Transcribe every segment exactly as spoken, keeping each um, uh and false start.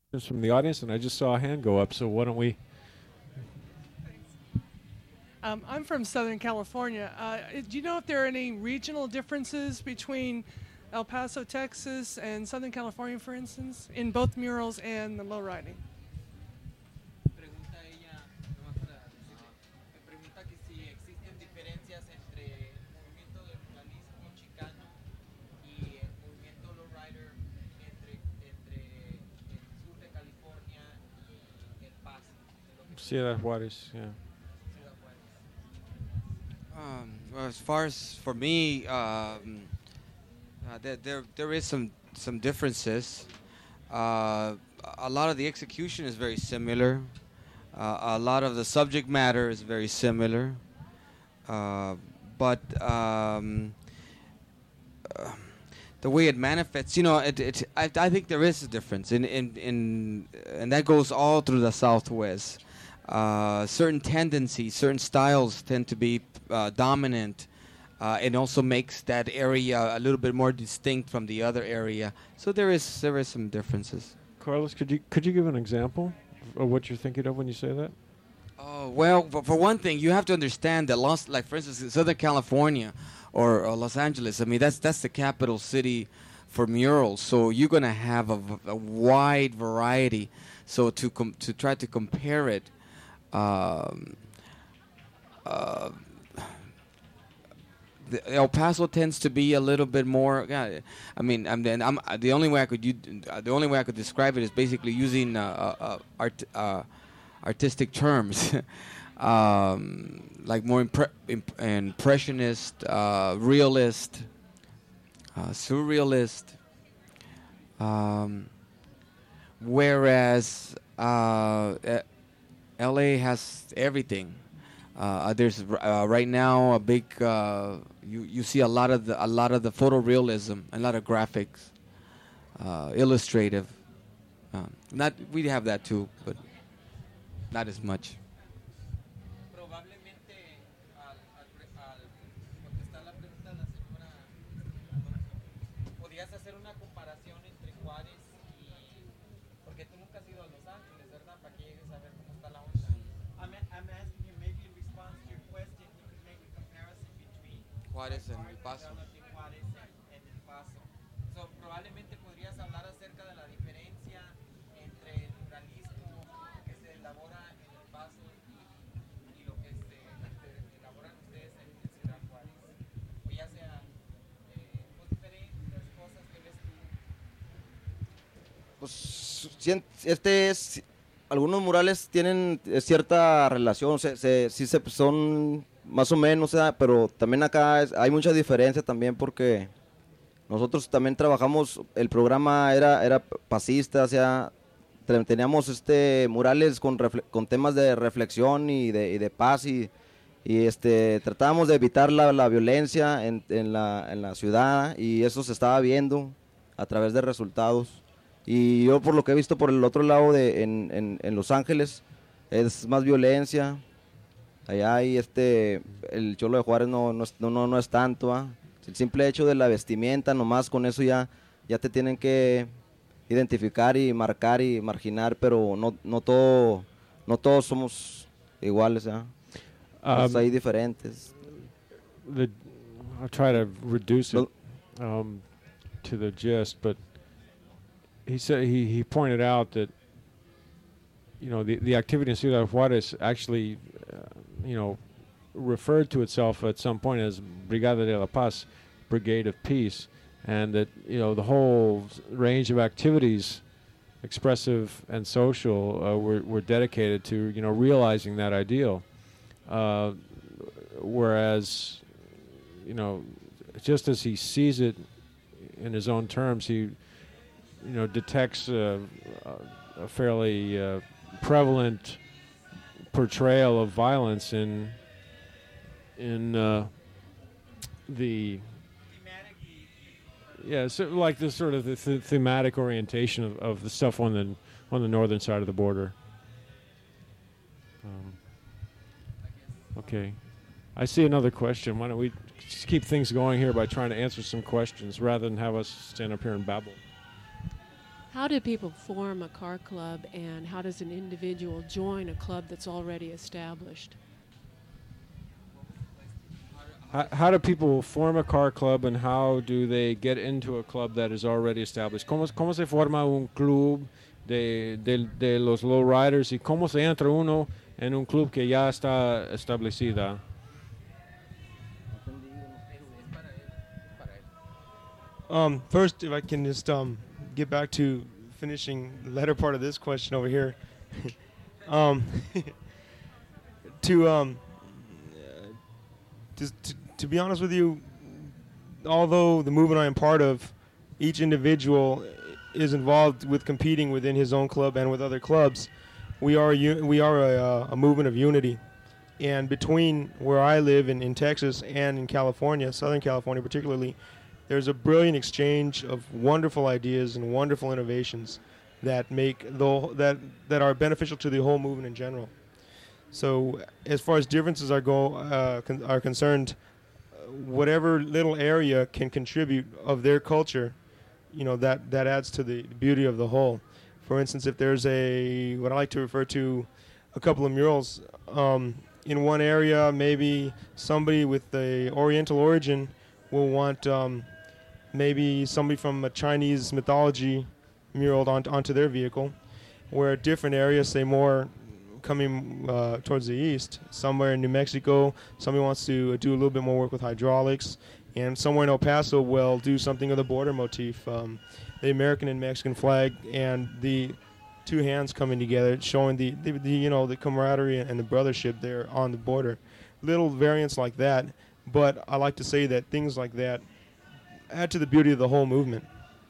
Just from the audience, and I just saw a hand go up. So why don't we? Um, I'm from Southern California. Uh, do you know if there are any regional differences between El Paso, Texas, and Southern California, for instance, in both murals and the low riding? Pregunta ella, nomás para decirle, me pregunta que si existen diferencias entre el movimiento del muralismo chicano y el movimiento lowrider entre, entre el sur de California y El Paso, de lo que Ciudad Juárez, yeah. Ciudad Juárez. Um, well, as far as for me, um, uh, there, there there is some some differences. Uh, a lot of the execution is very similar. Uh, a lot of the subject matter is very similar. Uh, but um, uh, the way it manifests, you know, it, it I, I think there is a difference in in, in and that goes all through the Southwest. Uh, certain tendencies, certain styles tend to be uh, dominant. Uh, it also makes that area a little bit more distinct from the other area. So there is there is some differences. Carlos, could you could you give an example of what you're thinking of when you say that? Oh well, for, for one thing, you have to understand that Los, like for instance, in Southern California or, or Los Angeles. I mean, that's that's the capital city for murals. So you're gonna have a, v- a wide variety. So to com- to try to compare it. Um, uh, the El Paso tends to be a little bit more. Yeah, I mean, I'm, then I'm uh, the only way I could u- uh, the only way I could describe it is basically using uh, uh, uh, art, uh, artistic terms, um, like more impre- imp- impressionist, uh, realist, uh, surrealist. Um, whereas. Uh, L A has everything. Uh, there's uh, right now a big. Uh, you you see a lot of the a lot of the photorealism, a lot of graphics, uh, illustrative. Um, not we have that too, but not as much. Probablemente al, al, pre- al contestar la pregunta de la señora Alonso, podrías hacer una comparación entre Juárez y... Porque tú nunca has ido a Los Ángeles, ¿verdad? Para que llegues a ver cómo está la onda. I'm, I'm asking you, maybe in response to your question, you could make a comparison between Juárez and El Paso. relative Juárez and, and El Paso. So, probablemente podrías hablar acerca de la diferencia entre el muralismo que se elabora en El Paso y, y lo que se, se elaboran ustedes en, en Ciudad Juárez. O ya sea, eh, pues diferentes cosas que ves tú. Pues sien- este es algunos murales tienen eh, cierta relación, se, se, sí se son más o menos, o sea, pero también acá es- hay mucha diferencia también porque nosotros también trabajamos, el programa era era pasista, o sea, te- teníamos este murales con refle- con temas de reflexión y de, y de paz y, y este tratábamos de evitar la, la violencia en, en la, en la ciudad y eso se estaba viendo a través de resultados. Y yo por lo que he visto por el otro lado de en, en, en Los Ángeles es más violencia. Allá hay este el Cholo de Juárez no no es, no, no, no es tanto, ¿ah? El simple hecho de la vestimenta nomás con eso ya ya te tienen que identificar y marcar y marginar, pero no no todo no todos somos iguales, ¿ah? Entonces Um, hay diferentes. the, I'll try to reduce it Well- um, to the gist, but he said he, he pointed out that you know the the activity in Ciudad Juárez actually uh, you know referred to itself at some point as Brigada de la Paz, Brigade of Peace, and that you know the whole s- range of activities, expressive and social, uh, were were dedicated to you know realizing that ideal. Uh, whereas, you know, just as he sees it in his own terms, he, you know, detects uh, a, a fairly uh, prevalent portrayal of violence in in uh, the yeah, so like this sort of the th- thematic orientation of, of the stuff on the on the northern side of the border. Um, okay. I see another question. Why don't we just keep things going here by trying to answer some questions rather than have us stand up here and babble? How do people form a car club, and how does an individual join a club that's already established? How, how do people form a car club, and how do they get into a club that is already established? ¿Cómo, cómo se forma un club de, de, de los lowriders, y cómo se entra uno en un club que ya está establecida? Um, first, if I can just um, get back to finishing the latter part of this question over here. um, to, um, to, to, to be honest with you, although the movement I am part of, each individual is involved with competing within his own club and with other clubs. We are a, we are a, a movement of unity. And between where I live in, in Texas and in California, Southern California particularly, there's a brilliant exchange of wonderful ideas and wonderful innovations that make the that that are beneficial to the whole movement in general. So, as far as differences are go uh, con- are concerned, uh, whatever little area can contribute of their culture, you know, that that adds to the beauty of the whole. For instance, if there's a what I like to refer to a couple of murals um, in one area, maybe somebody with the Oriental origin will want. Um, maybe somebody from a Chinese mythology muraled on, onto their vehicle, where a different area, say more coming uh, towards the east, somewhere in New Mexico, somebody wants to do a little bit more work with hydraulics, and somewhere in El Paso will do something of the border motif, um, the American and Mexican flag, and the two hands coming together, showing the, the, the you know the camaraderie and the brothership there on the border. Little variants like that, but I like to say that things like that add to the beauty of the whole movement.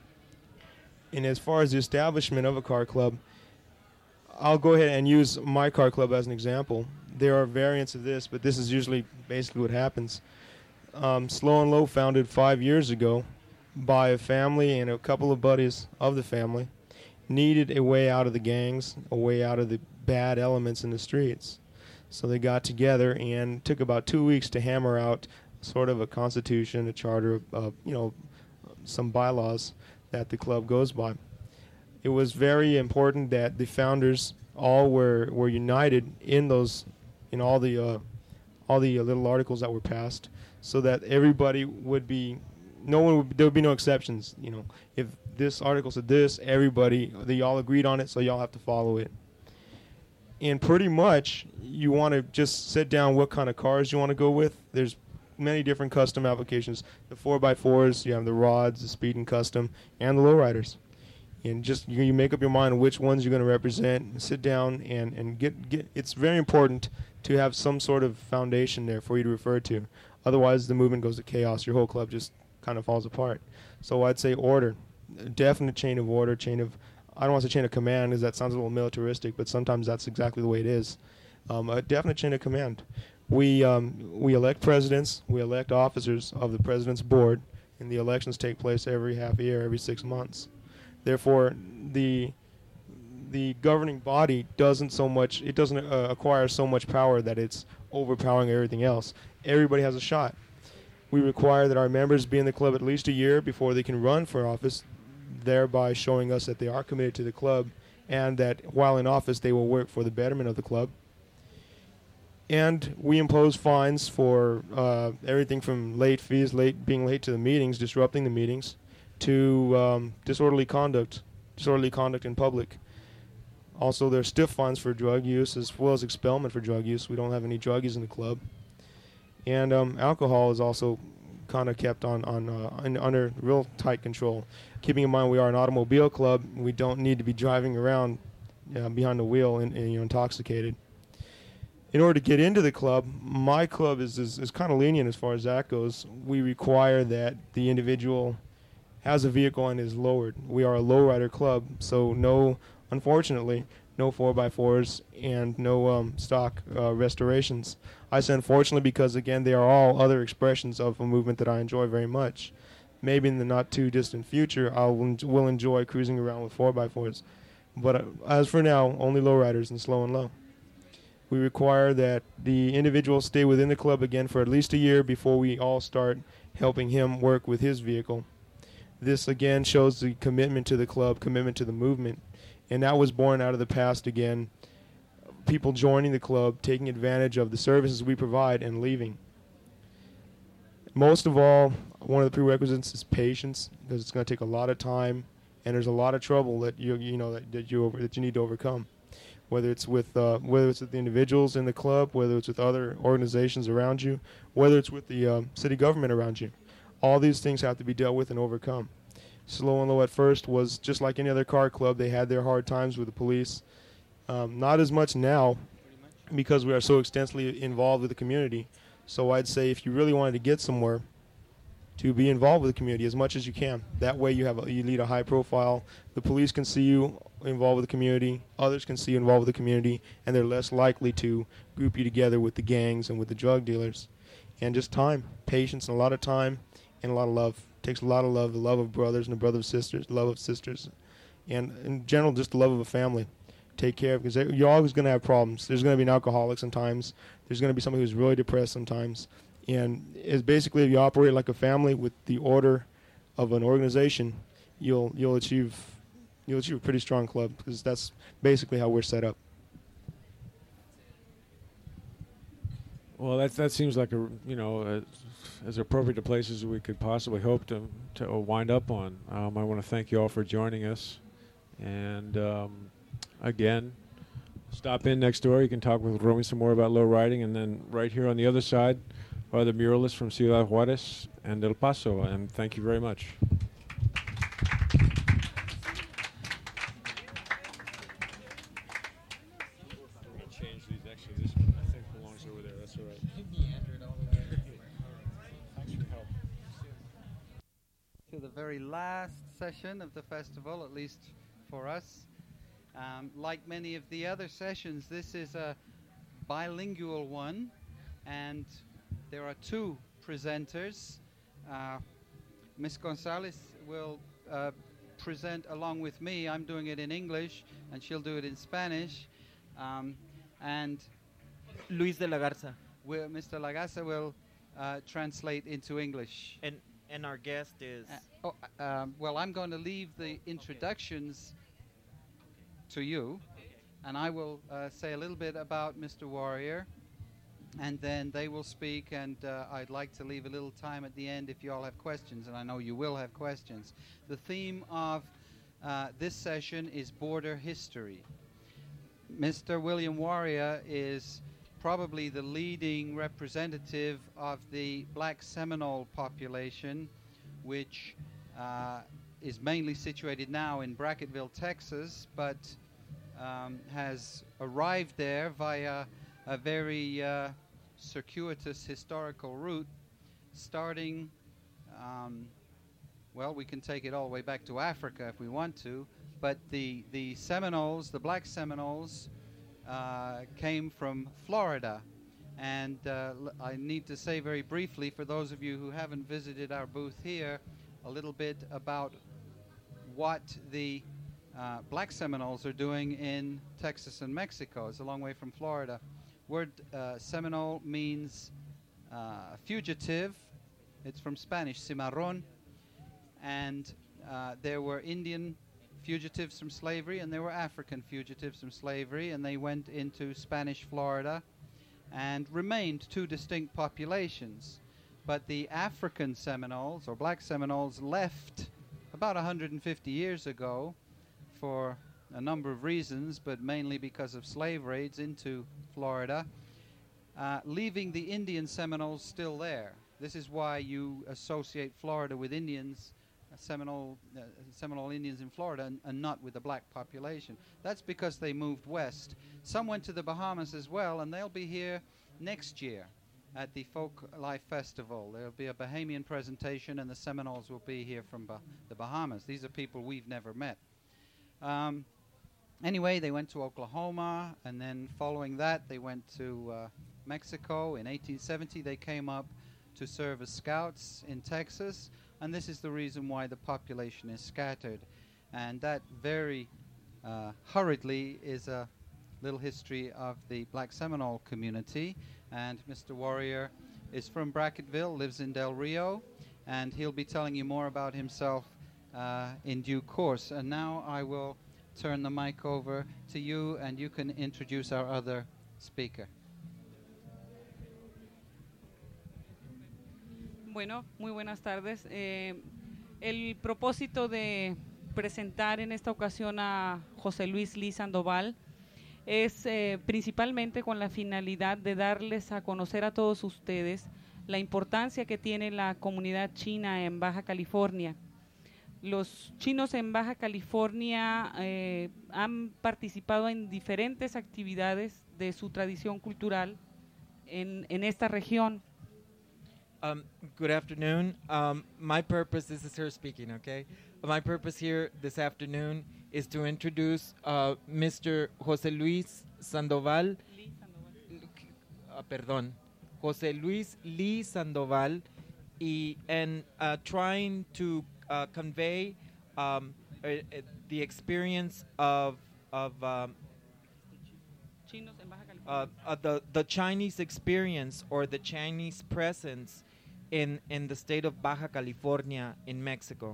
And as far as the establishment of a car club, I'll go ahead and use my car club as an example. There are variants of this, but this is usually basically what happens. Um, Slow and Low, founded five years ago by a family and a couple of buddies of the family, needed a way out of the gangs, a way out of the bad elements in the streets. So they got together and took about two weeks to hammer out sort of a constitution, a charter, uh, you know, some bylaws that the club goes by. It was very important that the founders all were, were united in those, in all the uh, all the uh, little articles that were passed, so that everybody would be, no one would, there would be no exceptions. You know, if this article said this, everybody, they all agreed on it, so y'all have to follow it. And pretty much, you want to just sit down what kind of cars you want to go with. There's many different custom applications. The four by fours, you have the rods, the speed and custom, and the lowriders. And just you, you make up your mind which ones you're going to represent, and sit down and, and get, get. It's very important to have some sort of foundation there for you to refer to. Otherwise, the movement goes to chaos. Your whole club just kind of falls apart. So I'd say order. A definite chain of order, chain of, I don't want to say chain of command because that sounds a little militaristic, but sometimes that's exactly the way it is. Um, a definite chain of command. We um, we elect presidents, we elect officers of the president's board, and the elections take place every half a year, every six months. Therefore, the the governing body doesn't so much, it doesn't uh, acquire so much power that it's overpowering everything else. Everybody has a shot. We require that our members be in the club at least a year before they can run for office, thereby showing us that they are committed to the club and that while in office they will work for the betterment of the club. And we impose fines for uh, everything from late fees, late being late to the meetings, disrupting the meetings, to um, disorderly conduct, disorderly conduct in public. Also, there are stiff fines for drug use as well as expellment for drug use. We don't have any druggies in the club. And um, alcohol is also kind of kept on, on uh, in, under real tight control. Keeping in mind we are an automobile club, we don't need to be driving around uh, behind the wheel and, and you know, intoxicated. In order to get into the club, my club is, is, is kind of lenient as far as that goes. We require that the individual has a vehicle and is lowered. We are a lowrider club, so no, unfortunately, no four by fours and no um, stock uh, restorations. I say unfortunately because, again, they are all other expressions of a movement that I enjoy very much. Maybe in the not-too-distant future, I will, en- will enjoy cruising around with four by fours. But uh, as for now, only lowriders and slow and low. We require that the individual stay within the club again for at least a year before we all start helping him work with his vehicle. this again shows the commitment to the club, commitment to the movement, and that was born out of the past again. People joining the club, taking advantage of the services we provide, and leaving. Most of all, one of the prerequisites is patience, because it's going to take a lot of time, and there's a lot of trouble that you you know that, that you over, that you need to overcome. Whether it's with uh, whether it's with the individuals in the club, whether it's with other organizations around you, whether it's with the uh, city government around you, all these things have to be dealt with and overcome. Slow and Low at first was just like any other car club. They had their hard times with the police. Um, not as much now, because we are so extensively involved with the community. So I'd say if you really wanted to get somewhere, to be involved with the community as much as you can. That way you have a, you lead a high profile. The police can see you involved with the community. Others can see you involved with the community, and they're less likely to group you together with the gangs and with the drug dealers. And just time, patience, and a lot of time, and a lot of love. It takes a lot of love, the love of brothers and the brother of sisters, love of sisters, and in general, just the love of a family. Take care of, because you're always going to have problems. There's going to be an alcoholic sometimes. There's going to be somebody who's really depressed sometimes. And it's basically, if you operate like a family with the order of an organization, you'll you'll achieve you'll achieve a pretty strong club, because that's basically how we're set up. Well, that that seems like a you know a, as appropriate a place as we could possibly hope to to wind up on. Um, I want to thank you all for joining us, and um, again, stop in next door. You can talk with Romy some more about low riding, and then right here on the other side are the muralists from Ciudad Juarez and El Paso, and thank you very much. Change these. Actually, this one I think belongs over there. That's all right. Thanks for your help. To the very last session of the festival, at least for us. Um, like many of the other sessions, this is a bilingual one, and there are two presenters. Uh, Miss Gonzalez will uh, present along with me. I'm doing it in English, and she'll do it in Spanish. Um, and Luis de la Garza. we'll, Mister Lagaza will uh, translate into English. And and our guest is... Uh, oh, um, well, I'm going to leave the introductions to you, and I will uh, say a little bit about Mister Warrior, and then they will speak, and uh, I'd like to leave a little time at the end if you all have questions, and I know you will have questions. The theme of uh, this session is border history. Mister William Warrior is probably the leading representative of the black Seminole population, which uh, is mainly situated now in Brackettville, Texas, but um, has arrived there via a very uh, circuitous historical route, starting, um, well, we can take it all the way back to Africa if we want to, but the, the Seminoles, the black Seminoles, uh, came from Florida. And uh, l- I need to say very briefly, for those of you who haven't visited our booth here, a little bit about what the uh, black Seminoles are doing in Texas and Mexico. It's a long way from Florida. Word uh, Seminole means uh, fugitive. It's from Spanish, cimarrón. And uh, there were Indian fugitives from slavery, and there were African fugitives from slavery, and they went into Spanish Florida and remained two distinct populations. But the African Seminoles, or black Seminoles, left about one hundred fifty years ago for a number of reasons, but mainly because of slave raids into Florida, uh, leaving the Indian Seminoles still there. This is why you associate Florida with Indians, uh, Seminole, uh, Seminole Indians in Florida, and, and not with the black population. That's because they moved west. Some went to the Bahamas as well, and they'll be here next year at the Folk Life Festival. There'll be a Bahamian presentation, and the Seminoles will be here from bah- the Bahamas. These are people we've never met. Um, anyway, they went to Oklahoma, and then following that, they went to uh, Mexico. In eighteen seventy, they came up to serve as scouts in Texas, and this is the reason why the population is scattered. And that very uh, hurriedly is a little history of the black Seminole community. And Mister Warrior is from Brackettville, lives in Del Rio, and he'll be telling you more about himself uh, in due course. And now I will turn the mic over to you, and you can introduce our other speaker. Bueno, muy buenas tardes. Eh, el propósito de presentar en esta ocasión a José Luis Lee Sandoval es eh, principalmente con la finalidad de darles a conocer a todos ustedes la importancia que tiene la comunidad china en Baja California. Los chinos en Baja California eh, han participado en diferentes actividades de su tradición cultural en, en esta región. Um, good afternoon. Um, my purpose, this is her speaking, okay? My purpose here this afternoon is to introduce uh, Mister José Luis Sandoval. Lee Sandoval. Uh, perdón. José Luis Lee Sandoval, y, and uh, trying to uh, convey um, uh, uh, the experience of of um, Chinos en Baja California. uh, uh, the the Chinese experience or the Chinese presence in in the state of Baja California in Mexico.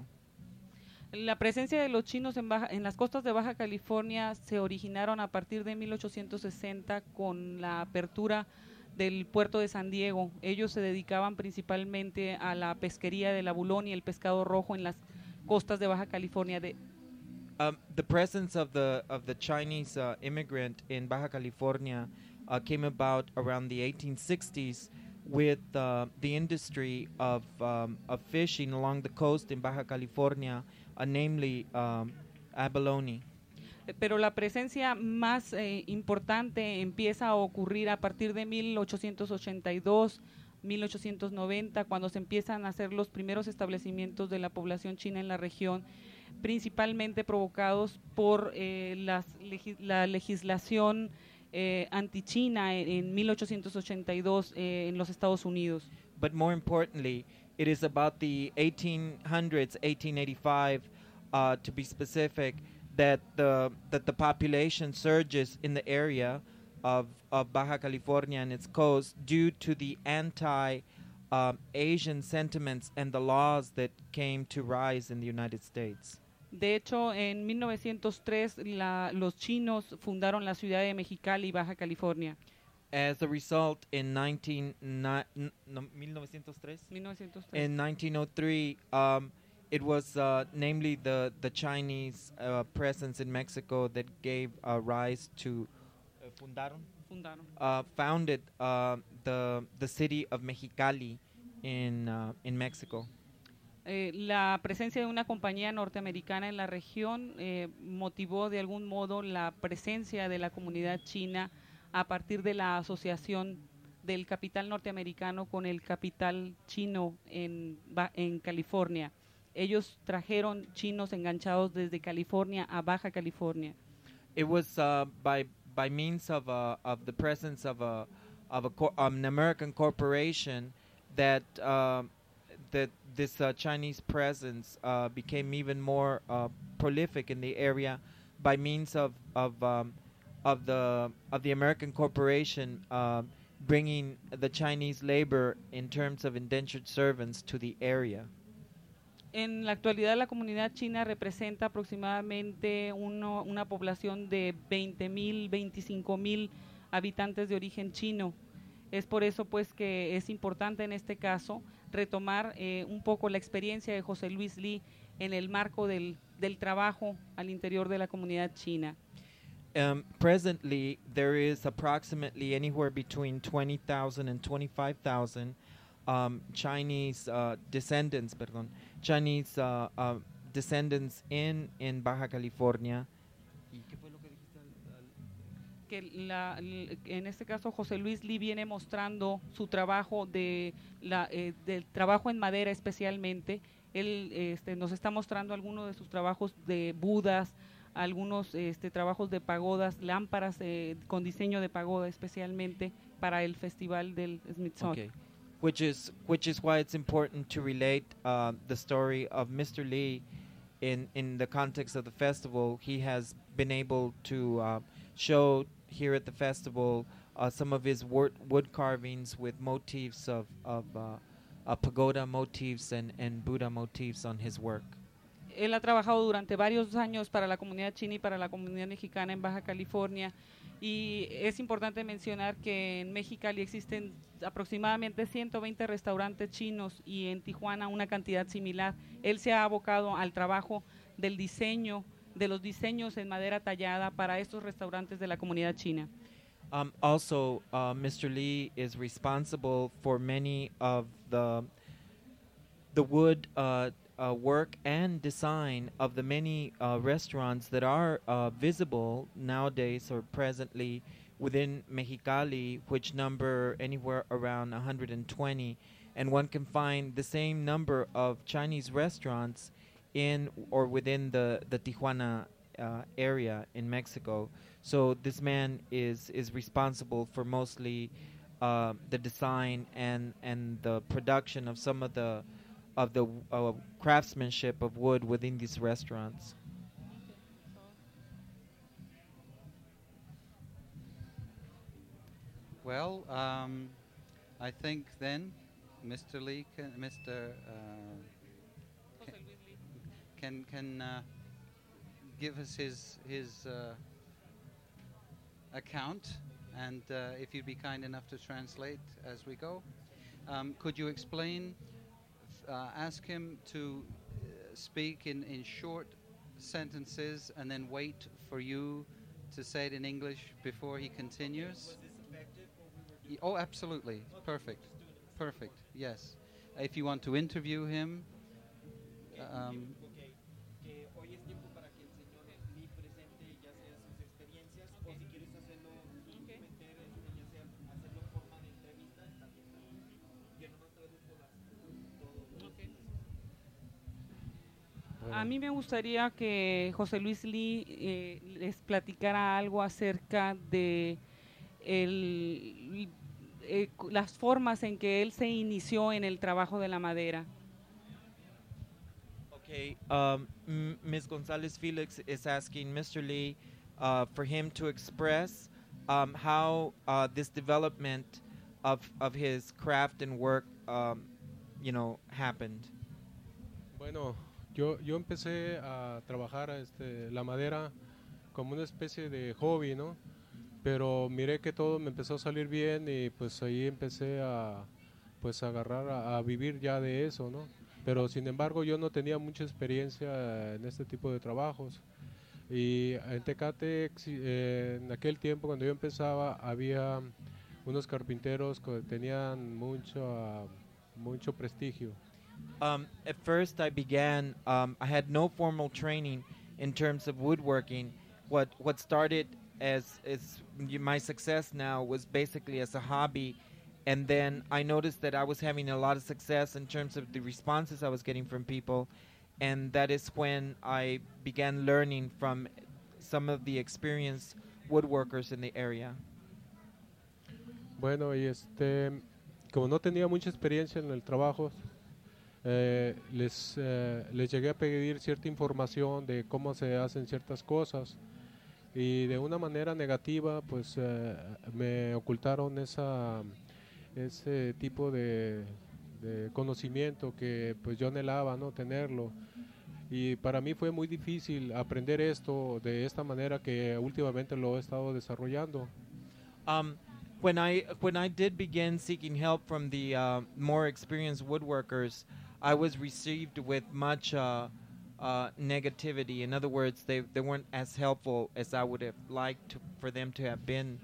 La presencia de los chinos en, Baja, en las costas de Baja California se originaron a partir de mil ochocientos sesenta con la apertura del puerto de San Diego. Ellos se dedicaban principalmente a la pesquería del abulón y el pescado rojo en las costas de Baja California. De Um, the presence of the of the Chinese uh, immigrant in Baja California uh, came about around the eighteen sixties with uh, the industry of um, of fishing along the coast in Baja California, uh, namely um, abalone. Pero la presencia más eh, importante empieza a ocurrir a partir de mil ochocientos ochenta y dos, mil ochocientos noventa, cuando se empiezan a hacer los primeros establecimientos de la población china en la región, principalmente provocados por eh, las legi la legislación eh, antichina en, en mil ochocientos ochenta y dos eh, en los Estados Unidos. But more importantly, it is about the eighteen hundreds, eighteen eighty-five, uh, to be specific, that the that the population surges in the area of, of Baja California and its coast due to the anti um, Asian sentiments and the laws that came to rise in the United States. De hecho, en mil novecientos tres la, los chinos fundaron la ciudad de Mexicali, Baja California. As a result, in nineteen, ni, n- no, mil novecientos tres? mil novecientos tres. In nineteen oh three, um, it was uh, namely the, the Chinese uh, presence in Mexico that gave uh, rise to uh, fundaron? Fundaron. Uh, founded uh, the the city of Mexicali in uh, in Mexico. Eh, la presencia de una compañía norteamericana en la región eh, motivó de algún modo la presencia de la comunidad china a partir de la asociación del capital norteamericano con el capital chino en, en California. Ellos trajeron chinos enganchados desde California a Baja California. It was uh, by by means of a, of the presence of a of a cor- um, an American corporation that uh, that this uh, Chinese presence uh, became even more uh, prolific in the area by means of of um, of the of the American corporation uh, bringing the Chinese labor in terms of indentured servants to the area. En la actualidad la comunidad china representa aproximadamente uno, una población de veinte mil, veinticinco mil habitantes de origen chino. Es por eso pues que es importante en este caso retomar eh, un poco la experiencia de José Luis Lee en el marco del, del trabajo al interior de la comunidad china. Um, presently, there is approximately anywhere between twenty thousand and twenty-five thousand um, Chinese uh, descendants, perdón, Chinese uh, uh, descendants in, in Baja California. ¿Y qué fue lo que dijiste al- al- Que la, l- en este caso José Luis Lee viene mostrando su trabajo de la, eh, del trabajo en madera especialmente. Él este, nos está mostrando algunos de sus trabajos de budas, algunos este, trabajos de pagodas, lámparas eh, con diseño de pagoda especialmente para el festival del Smithsonian. Okay. Which is which is why it's important to relate uh, the story of Mister Lee in in the context of the festival. He has been able to uh, show here at the festival uh, some of his wood wood carvings with motifs of of uh, uh, pagoda motifs and and Buddha motifs on his work. él ha trabajado durante varios años para la comunidad china y para la comunidad mexicana en Baja California. Y es importante mencionar que en Mexicali existen aproximadamente ciento veinte restaurantes chinos y en Tijuana una cantidad similar. Él se ha abocado al trabajo del diseño, de los diseños en madera tallada para estos restaurantes de la comunidad china. Um, also, uh, Mister Lee is responsible for many of the the wood uh, uh, work and design of the many uh, restaurants that are uh, visible nowadays or presently within Mexicali, which number anywhere around one hundred twenty, and one can find the same number of Chinese restaurants in or within the, the Tijuana uh, area in Mexico. So this man is, is responsible for mostly uh, the design and, and the production of some of the of the uh, craftsmanship of wood within these restaurants. Well, um, I think then Mister Lee, can, Mister Uh, can can, can uh, give us his his uh, account, and uh, if you'd be kind enough to translate as we go, um, could you explain? Uh, ask him to uh, speak in, in short sentences and then wait for you to say it in English before he continues. Y- oh, absolutely. Perfect. Perfect. Yes. If you want to interview him, um, A mí me gustaría que José Luis Lee eh, les platicara algo acerca de el, eh, las formas en que él se inició en el trabajo de la madera. Okay, um, M- Miz Gonzalez Felix is asking Mister Lee uh, for him to express um, how uh, this development of of his craft and work, um, you know, happened. Bueno, yo, yo empecé a trabajar este, la madera como una especie de hobby, ¿no? Pero miré que todo me empezó a salir bien y pues ahí empecé a pues a agarrar a, a vivir ya de eso, ¿no? Pero sin embargo yo no tenía mucha experiencia en este tipo de trabajos. Y en Tecate, eh, en aquel tiempo cuando yo empezaba, había unos carpinteros que tenían mucho, uh, mucho prestigio. Um, at first, I began. Um, I had no formal training in terms of woodworking. What what started as as y- my success now was basically as a hobby, and then I noticed that I was having a lot of success in terms of the responses I was getting from people, and that is when I began learning from some of the experienced woodworkers in the area. Bueno, y este, como no tenía mucha experiencia en el trabajo, eh, les, eh, les llegué a pedir cierta información de cómo se hacen ciertas cosas y de una manera negativa pues eh, me ocultaron esa, ese tipo de, de conocimiento que pues yo anhelaba, ¿no? Tenerlo. Y para mí fue muy difícil aprender esto de esta manera que últimamente lo he estado desarrollando. Um, when I when I did begin seeking help from the uh, more experienced woodworkers, I was received with much uh, uh, negativity. In other words, they, they weren't as helpful as I would have liked to, for them to have been.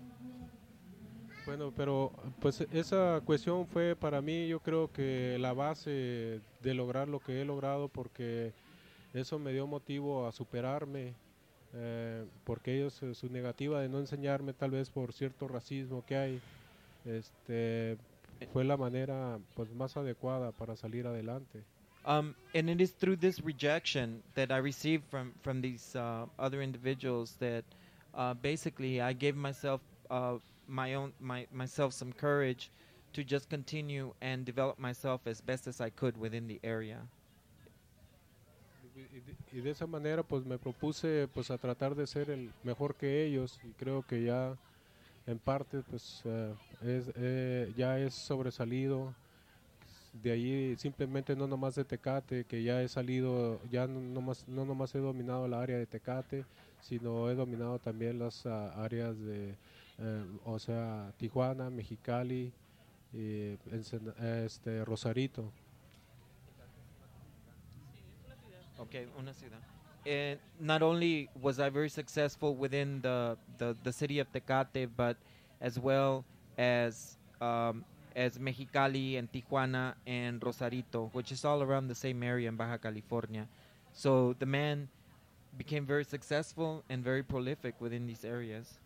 Bueno, pero pues esa cuestión fue para mí, yo creo que la base de lograr lo que he logrado, porque eso me dio motivo a superarme, eh, porque ellos eh, su negativa de no enseñarme, tal vez por cierto racismo que hay, este, fue la manera pues más adecuada para salir adelante. Um, and it is through this rejection that I received from from these uh, other individuals that uh, basically I gave myself uh, my own my myself some courage to just continue and develop myself as best as I could within the area. Y de, y de esa manera pues me propuse pues a tratar de ser el mejor que ellos, y creo que ya en parte pues uh, es, eh, ya es sobresalido. de ahí simplemente no nomás de Tecate, que ya he salido, ya no nomás, no nomás he dominado la área de Tecate, sino he dominado también las ah, áreas de, eh, o sea, Tijuana, Mexicali, y Ensen- este, Rosarito. Okay, una ciudad. And not only was I very successful within the, the, the city of Tecate, but as well as um, as Mexicali and Tijuana and Rosarito, which is all around the same area in Baja California. So the man became very successful and very prolific within these areas.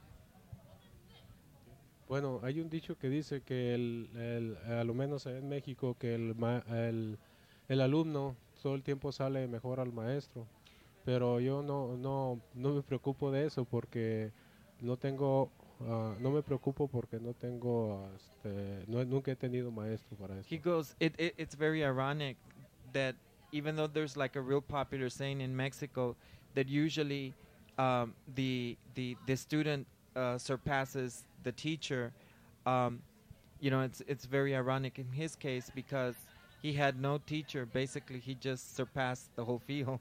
Bueno, hay un dicho que dice que el, el, a lo menos en México, que el, ma- el, el alumno todo el tiempo sale mejor al maestro, pero yo no, no, no me preocupo de eso porque no tengo, ah, no me preocupo porque no tengo, ah, este, no, nunca he tenido maestro para eso. He goes, it, it, it's very ironic that even though there's like a real popular saying in Mexico that usually um, the, the, the student uh, surpasses the teacher, um, you know, it's, it's very ironic in his case because he had no teacher. Basically, he just surpassed the whole field.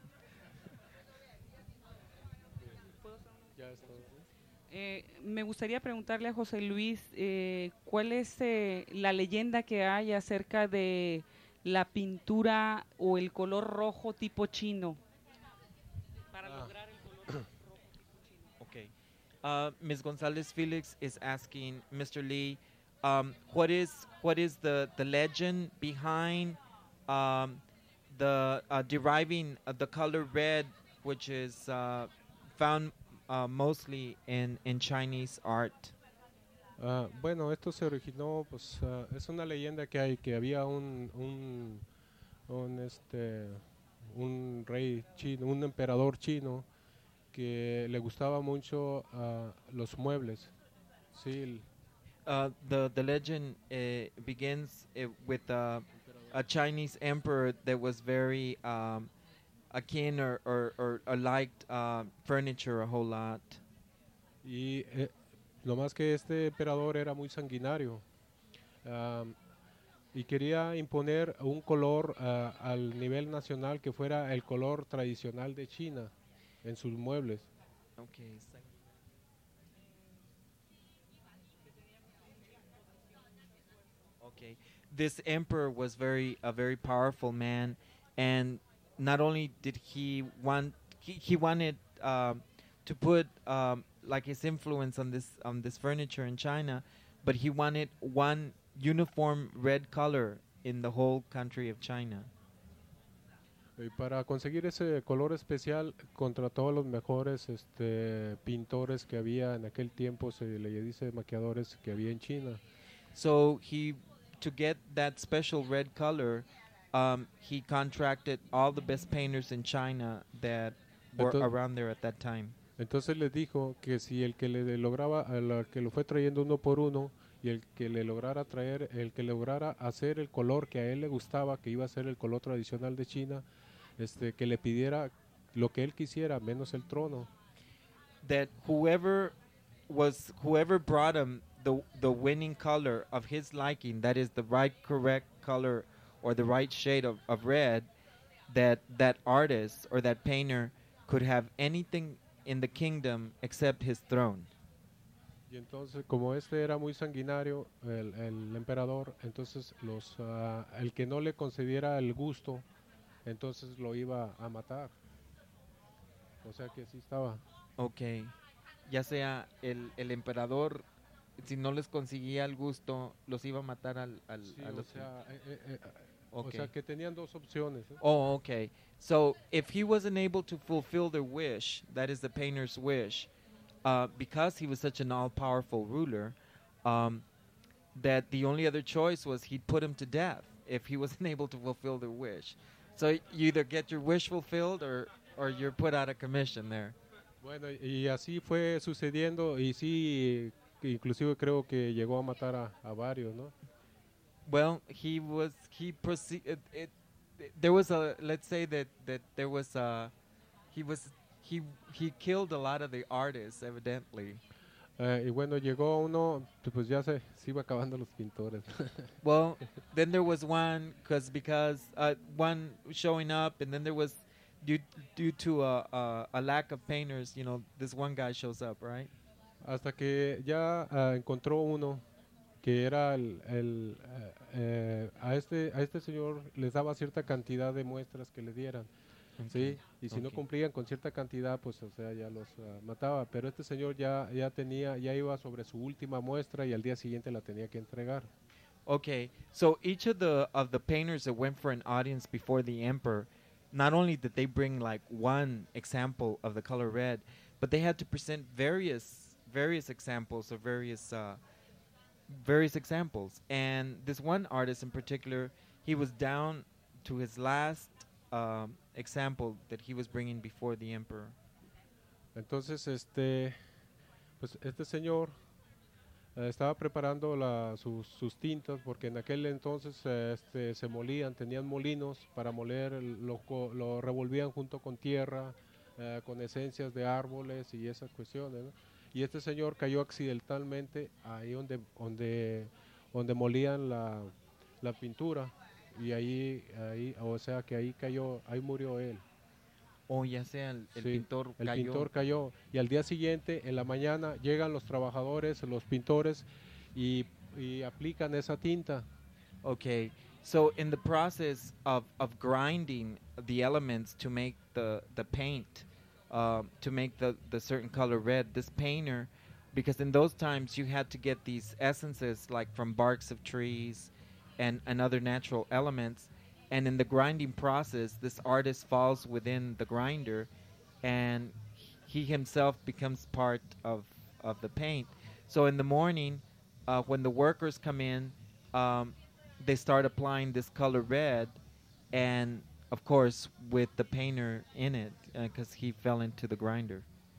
Eh, me gustaría preguntarle a José Luis eh, cuál es eh, la leyenda que hay acerca de la pintura o el color rojo tipo chino para Ah. lograr el color rojo tipo chino. Okay. Uh, Miz Gonzalez Felix is asking Mister Lee, um, what is what is the, the legend behind um, the uh, deriving uh, the color red, which is uh, found uh, mostly in, in Chinese art? Ah, bueno, esto se originó, pues ah, es una leyenda que hay, que había un, un, un, este, un rey chino, un emperador chino que le gustaba mucho ah, los muebles. Sí, el- Uh, the the legend uh, begins uh, with uh, a Chinese emperor that was very um, akin or, or, or, or liked uh, furniture a whole lot. y eh, lo más que este emperador era muy sanguinario. Am, y quería imponer un color ah, al nivel nacional que fuera el color tradicional de China en sus muebles. Okay. so- Okay. This emperor was very a very powerful man, and not only did he want he, he wanted um, to put um, like his influence on this on this furniture in China, but he wanted one uniform red color in the whole country of China. Y para conseguir ese color especial contrató a los mejores este, pintores que había en aquel tiempo, se le dice maquiadores que había en China. So he, to get that special red color, um, he contracted all the best painters in China that were Entonces- around there at that time. Entonces les dijo que si el que le lograba, al que lo fue trayendo uno por uno, y el que le lograra traer, el que lograra hacer el color que a él le gustaba, que iba a ser el color tradicional de China, este, que le pidiera lo que él quisiera, menos el trono. That whoever was whoever brought him the the winning color of his liking, that is the right correct color or the right shade of, of red, that that artist or that painter could have anything in the kingdom except his throne. Y entonces, como este era muy sanguinario, el, el emperador, entonces los, ah, el que no le concediera el gusto, entonces lo iba a matar. O sea que así estaba. Okay. Ya sea el, el emperador, si no les conseguía el gusto, los iba a matar al, al, Sí, al o otro. sea, eh, eh, eh, o Okay. sea que tenían dos opciones. ¿eh? Oh, okay. So if he wasn't able to fulfill their wish, that is the painter's wish, uh, because he was such an all-powerful ruler, um, that the only other choice was he'd put him to death if he wasn't able to fulfill their wish. So you either get your wish fulfilled or, or you're put out of commission there. Bueno, y así fue sucediendo y sí, que inclusive creo que llegó a matar a, a varios, ¿no? Well, he was he proceeded. It, it, there was a let's say that that there was a he was he he killed a lot of the artists evidently. Eh, y bueno, llegó uno, pues ya se, se iba acabando los pintores. Well, then there was one cause because uh, one showing up, and then there was due due to a, a a lack of painters. You know, this one guy shows up, right? Hasta que ya ah, encontró uno que era el, el, eh, eh, a este a este señor les daba cierta cantidad de muestras que le dieran. Sí, y si no Okay. cumplían con cierta cantidad, pues o sea, ya los ah, mataba, pero este señor ya ya tenía ya iba sobre su última muestra y al día siguiente la tenía que entregar. Okay, so each of the of the painters that went for an audience before the emperor, not only did they bring like one example of the color red, but they had to present various various examples of various uh, various examples. And this one artist in particular, he was down to his last um, example that he was bringing before the emperor. Entonces, este, pues este señor eh, estaba preparando la- sus, sus tintas porque en aquel entonces eh, este, se molían, tenían molinos para moler, el- lo, co- lo revolvían junto con tierra, eh, con esencias de árboles y esas cuestiones, ¿no? Y este señor cayó accidentalmente ahí donde, donde, donde molían la, la pintura y ahí, ahí, o sea que ahí cayó, ahí murió él. O ya sea el, el Sí, pintor el cayó. pintor cayó y al día siguiente en la mañana llegan los trabajadores, los pintores y, y aplican esa tinta. Okay, so in the process of, of grinding the elements to make the, the paint, um, to make the, the certain color red, this painter, because in those times you had to get these essences like from barks of trees and, and other natural elements, and in the grinding process, this artist falls within the grinder, and he himself becomes part of, of the paint. So in the morning, uh, when the workers come in, um, they start applying this color red, and of course with the painter in it, because he fell into the grinder.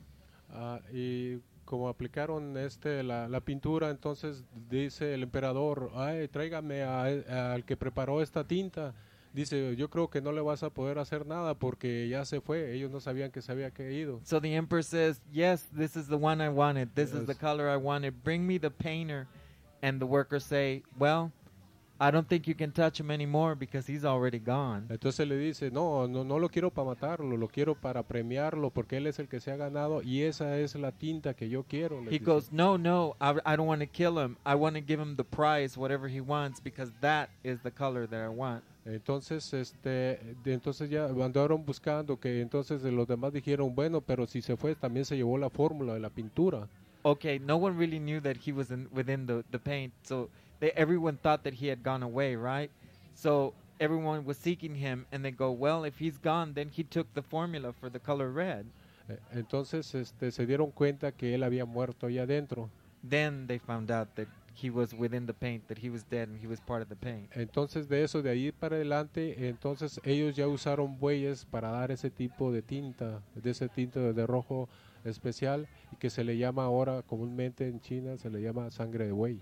Ah, y como aplicaron este la, la pintura, entonces dice el emperador, ay, tráigame a- al que preparó esta tinta. Dice, yo creo que no le vas a poder hacer nada porque ya se fue. Ellos no sabían que se había caído. So the emperor says, "Yes, this is the one I wanted. This is the Yes. color I wanted. Bring me the painter." And the workers say, "Well, I don't think you can touch him anymore because he's already gone." Entonces le dice, no, no, no lo quiero para matarlo, lo quiero para premiarlo porque él es el que se ha ganado y esa es la tinta que yo quiero. les He dice. goes, "No, no, I, I don't want to kill him. I want to give him the prize, whatever he wants, because that is the color that I want." Entonces, este, de- entonces ya andaron buscando que entonces los demás dijeron, bueno, pero si se fue también se llevó la fórmula de la pintura. Okay, no one really knew that he was in, within the, the paint, so they, everyone thought that he had gone away, right? So everyone was seeking him, and they go, "Well, if he's gone, then he took the formula for the color red." Eh, Entonces, este, se dieron cuenta que él había muerto ahí adentro. Then they found out that he was within the paint, that he was dead, and he was part of the paint. Entonces, de eso, de ahí para adelante, entonces ellos ya usaron bueyes para dar ese tipo de tinta, de ese tinta de rojo especial y que se le llama ahora comúnmente en China, se le llama sangre de buey.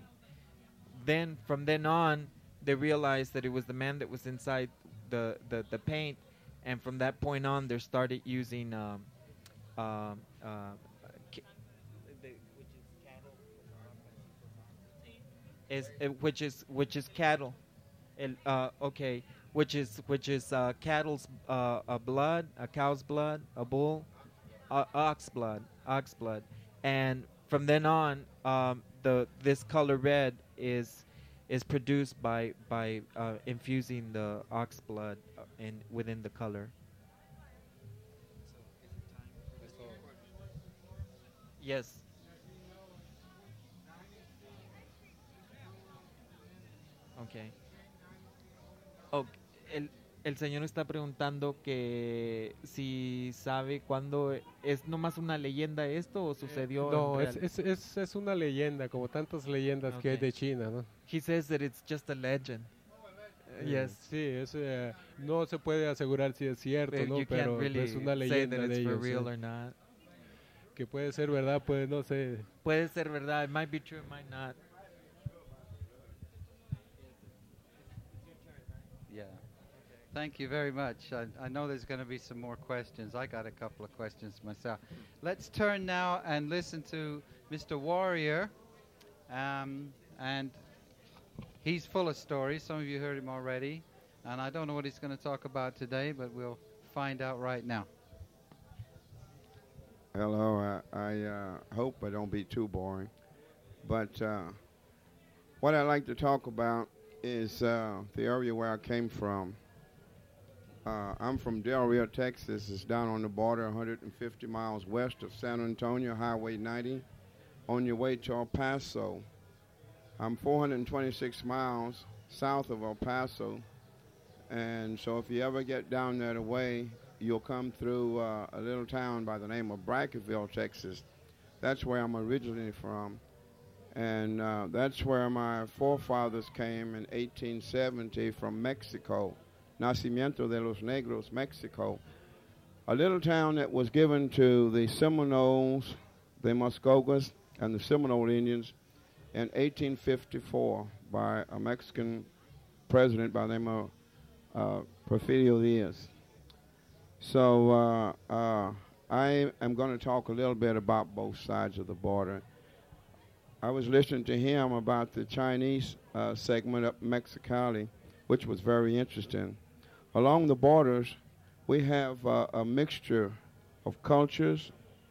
Then from then on, they realized that it was the man that was inside the, the, the paint, and from that point on, they started using um, um, uh, ca- the- is uh, which is which is cattle, El, uh, okay, which is which is uh, cattle's uh, uh, blood, a cow's blood, a bull, uh, ox blood, ox blood, and from then on, um, the this color red is is produced by by uh, infusing the ox blood uh, in within the color. Yes. Okay. Oh, el, el señor está preguntando que si sabe cuándo es nomás una leyenda esto o sucedió. No, en es, real- es, es, es una leyenda, como tantas leyendas que hay Ok. de China, ¿no? He says that it's just a legend. Uh, Eh, yes. Sí, es, eh, no se puede asegurar si es cierto, But ¿no? you Pero can't really es una say leyenda that de it's for ellos. real ¿eh? or not. Que puede ser verdad, pues no sé. Puede ser verdad. It might be true. It might not. Yeah. Thank you very much. I, I know there's going to be some more questions. I got a couple of questions myself. Let's turn now and listen to Mister Warrior, um, and he's full of stories. Some of you heard him already, and I don't know what he's going to talk about today, but we'll find out right now. Hello, I, I uh, hope I don't be too boring, but uh, what I'd like to talk about is uh, the area where I came from. Uh, I'm from Del Rio, Texas. It's down on the border, one hundred fifty miles west of San Antonio, Highway ninety, on your way to El Paso. I'm four hundred twenty-six miles south of El Paso, and so if you ever get down that way, you'll come through uh, a little town by the name of Brackettville, Texas. That's where I'm originally from, and uh, that's where my forefathers came in eighteen seventy from Mexico. Nacimiento de los Negros, Mexico, a little town that was given to the Seminoles, the Muskogas, and the Seminole Indians in eighteen fifty-four by a Mexican president by the name of uh, Porfirio Diaz. So uh, uh, I am going to talk a little bit about both sides of the border. I was listening to him about the Chinese uh, segment up in Mexicali, which was very interesting. Along the borders, we have uh, a mixture of cultures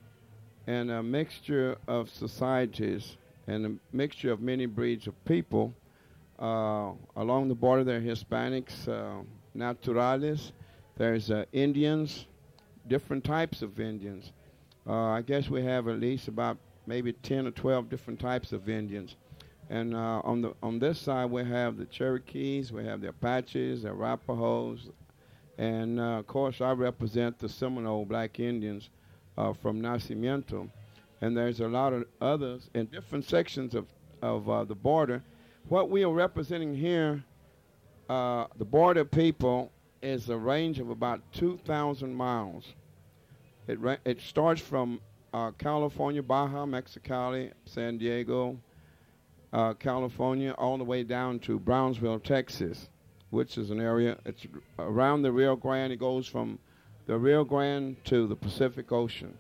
and a mixture of societies and a mixture of many breeds of people. Uh, along the border, there are Hispanics, uh, naturales, there's uh, Indians, different types of Indians. Uh, I guess we have at least about maybe ten or twelve different types of Indians. And uh, on the on this side, we have the Cherokees, we have the Apaches, the Arapahoes, and uh, of course, I represent the Seminole Black Indians uh, from Nacimiento. And there's a lot of others in different sections of, of uh, the border. What we are representing here, uh, the border people, is a range of about two thousand miles. It, ra- it starts from uh, California, Baja, Mexicali, San Diego, Uh, California, all the way down to Brownsville, Texas, which is an area, it's around the Rio Grande. It goes from the Rio Grande to the Pacific Ocean.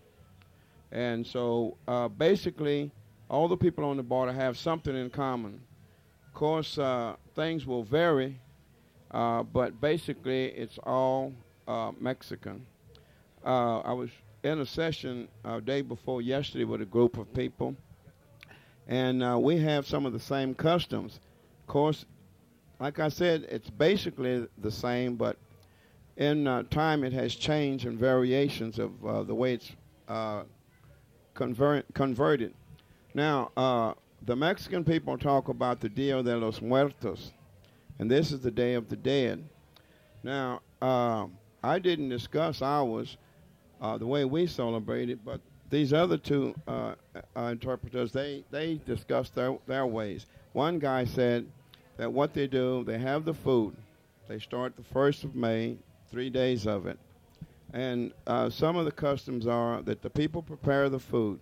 And so uh, basically, all the people on the border have something in common. Of course, uh, things will vary, uh, but basically, it's all uh, Mexican. Uh, I was in a session uh, day before yesterday with a group of people, and uh, we have some of the same customs. Of course, like I said, it's basically the same, but in uh, time it has changed in variations of uh, the way it's uh, convert- converted. Now, uh, the Mexican people talk about the Dia de los Muertos, and this is the Day of the Dead. Now, uh, I didn't discuss ours uh, the way we celebrate it, but these other two uh, uh, interpreters, they, they discussed their, their ways. One guy said that what they do, they have the food. They start the first of May, three days of it. And uh, some of the customs are that the people prepare the food.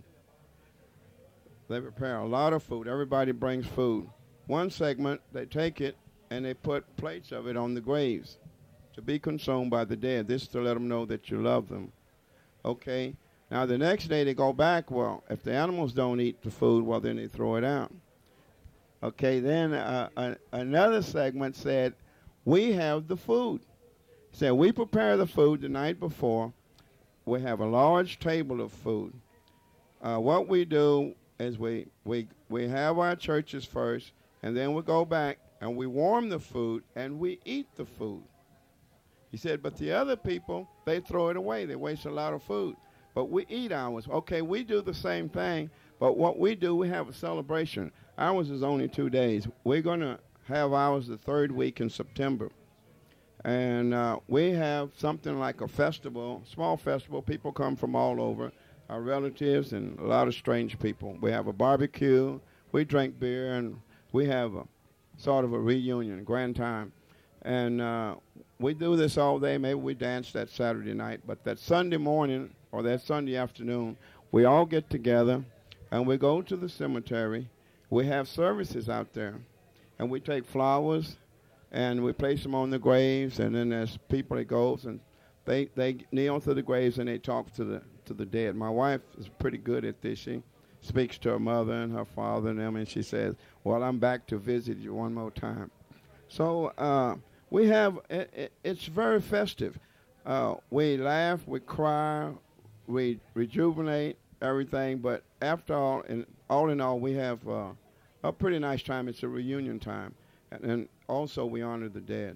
They prepare a lot of food. Everybody brings food. One segment, they take it and they put plates of it on the graves to be consumed by the dead. This is to let them know that you love them. Okay? Now, the next day they go back. Well, if the animals don't eat the food, well, then they throw it out. Okay, then uh, uh, another segment said, we have the food. Said, we prepare the food the night before. We have a large table of food. Uh, what we do is we, we, we have our churches first, and then we go back and we warm the food and we eat the food. He said, but the other people, they throw it away. They waste a lot of food. But we eat ours. Okay, we do the same thing, but what we do, we have a celebration. Ours is only two days. We're going to have ours the third week in September. And uh, we have something like a festival, small festival. People come from all over, our relatives and a lot of strange people. We have a barbecue. We drink beer, and we have a sort of a reunion, grand time. And uh, we do this all day. Maybe we dance that Saturday night, but that Sunday morning or that Sunday afternoon, we all get together, and we go to the cemetery. We have services out there, and we take flowers, and we place them on the graves, and then there's people that goes, and they, they kneel to the graves, and they talk to the to the dead. My wife is pretty good at this. She, speaks to her mother and her father and them, and she says, well, I'm back to visit you one more time. So uh, we have, it, it, it's very festive. Uh, we laugh, we cry, we rejuvenate everything, but after all, and all in all, we have uh, a pretty nice time. It's a reunion time. And, and also we honor the dead.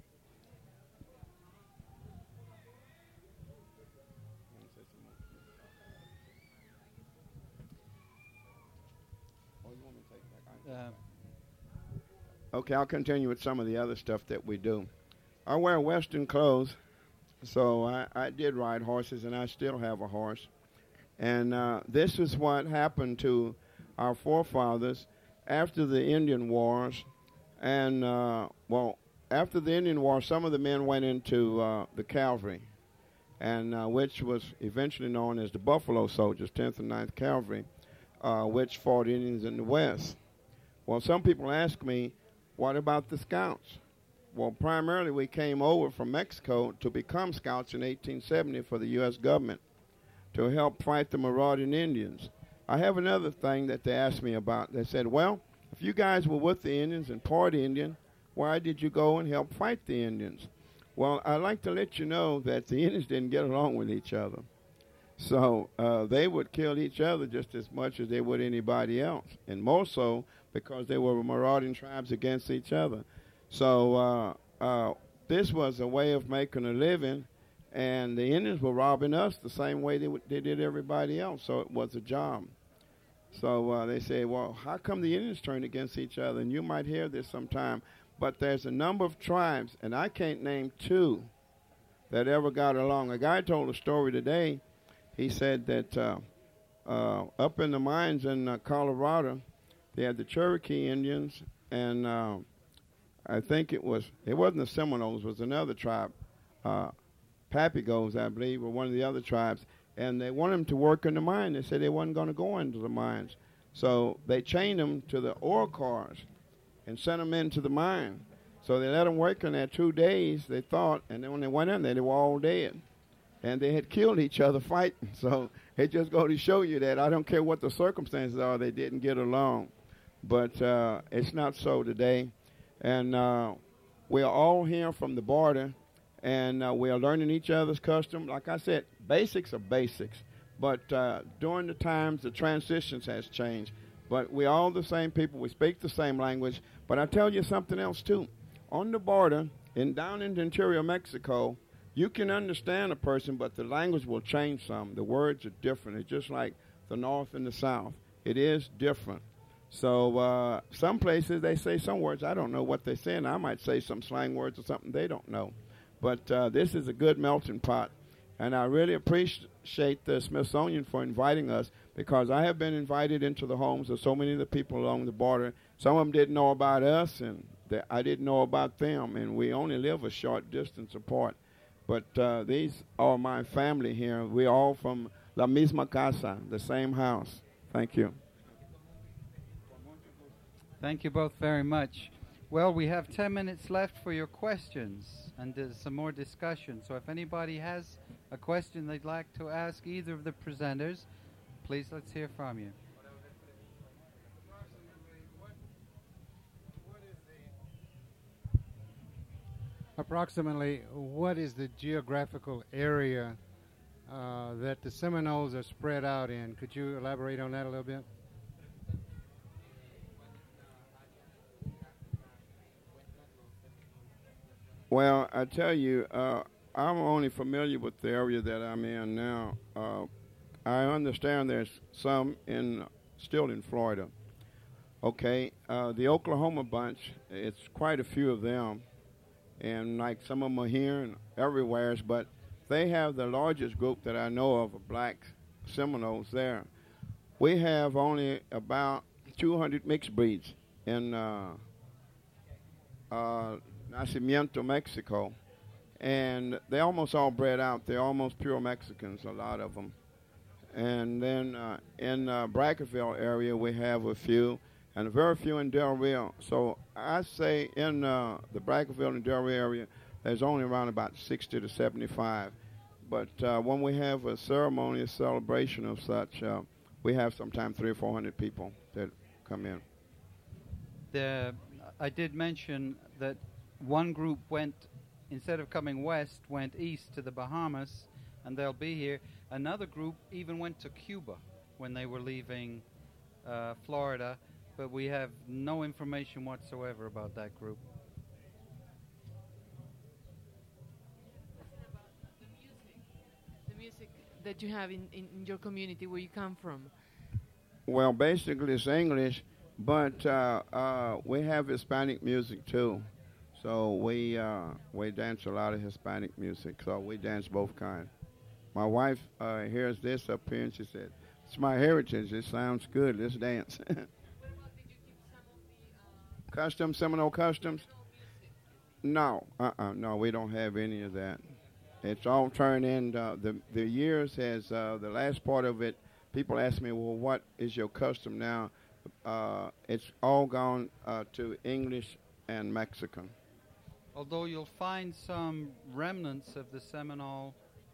Uh, Okay, I'll continue with some of the other stuff that we do. I wear Western clothes, so I, I did ride horses, and I still have a horse. And uh, this is what happened to our forefathers after the Indian Wars. And, uh, well, after the Indian War, some of the men went into uh, the cavalry, and uh, which was eventually known as the Buffalo Soldiers, tenth and ninth Cavalry, uh, which fought Indians in the West. Well, some people ask me, what about the Scouts? Well, primarily we came over from Mexico to become Scouts in eighteen seventy for the U S government to help fight the marauding Indians. I have another thing that they asked me about. They said, well, if you guys were with the Indians and part Indian, why did you go and help fight the Indians? Well, I'd like to let you know that the Indians didn't get along with each other. So uh, they would kill each other just as much as they would anybody else, and more so because they were marauding tribes against each other. So uh, uh, this was a way of making a living, and the Indians were robbing us the same way they, w- they did everybody else, so it was a job. So uh, they say, well, how come the Indians turned against each other? And you might hear this sometime, but there's a number of tribes, and I can't name two that ever got along. A guy told a story today. He said that uh, uh, up in the mines in uh, Colorado, they had the Cherokee Indians, and uh, I think it was, it wasn't the Seminoles, it was another tribe. Uh, Papagos, I believe, were one of the other tribes, and they wanted them to work in the mine. They said they wasn't going to go into the mines. So they chained them to the ore cars and sent them into the mine. So they let them work in there two days, they thought, and then when they went in there, they were all dead. And they had killed each other fighting. So it just goes to show you that I don't care what the circumstances are, they didn't get along. But uh, it's not so today. And uh, we are all here from the border, and uh, we are learning each other's custom. Like I said, basics are basics. But uh, during the times, the transitions has changed. But we're all the same people. We speak the same language. But I tell you something else, too. On the border, and down in the interior of Mexico, you can understand a person, but the language will change some. The words are different. It's just like the North and the South. It is different. So uh, some places they say some words. I don't know what they say, and I might say some slang words or something they don't know. But uh, this is a good melting pot, and I really appreciate the Smithsonian for inviting us, because I have been invited into the homes of so many of the people along the border. Some of them didn't know about us, and they, I didn't know about them, and we only live a short distance apart. But uh, these are my family here. We're all from La Misma Casa, the same house. Thank you. Thank you both very much. Well, we have ten minutes left for your questions, and there's some more discussion. So if anybody has a question they'd like to ask either of the presenters, please let's hear from you. Approximately, what is the geographical area uh, that the Seminoles are spread out in? Could you elaborate on that a little bit? Well, I tell you, uh, I'm only familiar with the area that I'm in now. Uh, I understand there's some in still in Florida. Okay, uh, the Oklahoma bunch, it's quite a few of them, and like some of them are here and everywhere, but they have the largest group that I know of of black Seminoles there. We have only about two hundred mixed breeds in uh, uh, Nacimiento, Mexico, and they almost all bred out. They're almost pure Mexicans, a lot of them. And then uh, in uh, Brackettville area, we have a few, and very few in Del Rio. So I say in uh, the Brackettville and Del Rio area, there's only around about sixty to seventy-five. But uh, when we have a ceremony, a celebration of such, uh, we have sometimes three or four hundred people that come in. The, I did mention that one group went, instead of coming west, went east to the Bahamas, and they'll be here. Another group even went to Cuba when they were leaving uh, Florida, but we have no information whatsoever about that group. The music that you have in, in, in your community, where you come from. Well, basically it's English, but uh, uh, we have Hispanic music too. So we uh, we dance a lot of Hispanic music. So we dance both kinds. My wife uh, hears this up here and she said, "It's my heritage. It sounds good. Let's dance." Custom, Seminole customs? No, uh-uh, no, we don't have any of that. It's all turned in. Uh, the the years has uh, the last part of it. People ask me, well, what is your custom now? Uh, it's all gone uh, to English and Mexican. Although you'll find some remnants of the Seminole,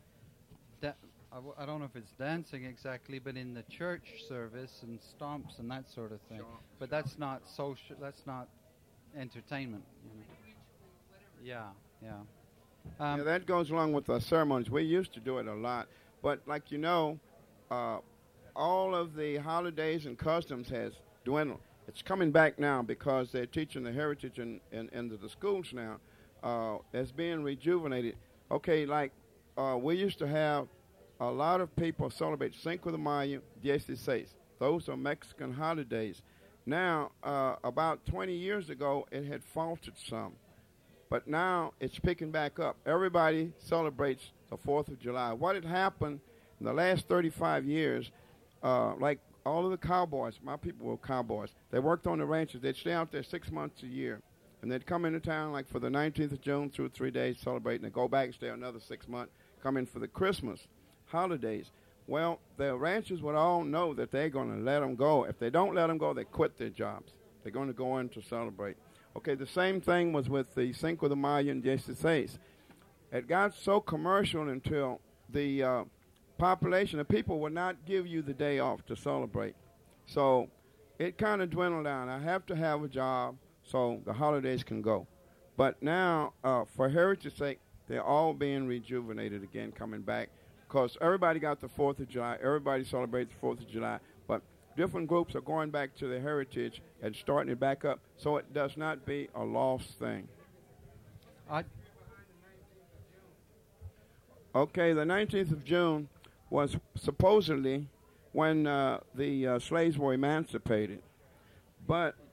da- I, w- I don't know if it's dancing exactly, but in the church service and stomps and that sort of thing. Sure. But that's not social. That's not entertainment. You know. Yeah, yeah. Um, yeah, that goes along with the ceremonies. We used to do it a lot, but like you know, uh, all of the holidays and customs has dwindled. It's coming back now because they're teaching the heritage in, in, into the schools now. Uh, it's being rejuvenated. Okay, like uh, we used to have a lot of people celebrate Cinco de Mayo, dieciséis. Those are Mexican holidays. Now, uh, about twenty years ago, it had faltered some. But now it's picking back up. Everybody celebrates the fourth of July. What had happened in the last thirty-five years, uh, like all of the cowboys, my people were cowboys. They worked on the ranches. They'd stay out there six months a year. And they'd come into town like for the nineteenth of June through three days, celebrate, and they'd go back and stay another six months, come in for the Christmas holidays. Well, the ranchers would all know that they're going to let them go. If they don't let them go, they quit their jobs. They're going to go in to celebrate. Okay, the same thing was with the Cinco de Mayo and dieciséis. It got so commercial until the uh, population, the people would not give you the day off to celebrate. So it kind of dwindled down. I have to have a job so the holidays can go. But now, uh, for heritage's sake, they're all being rejuvenated again, coming back. Because everybody got the fourth of July. Everybody celebrates the fourth of July. But different groups are going back to their heritage and starting it back up, so it does not be a lost thing. I okay, the nineteenth of June was supposedly when uh, the uh, slaves were emancipated. But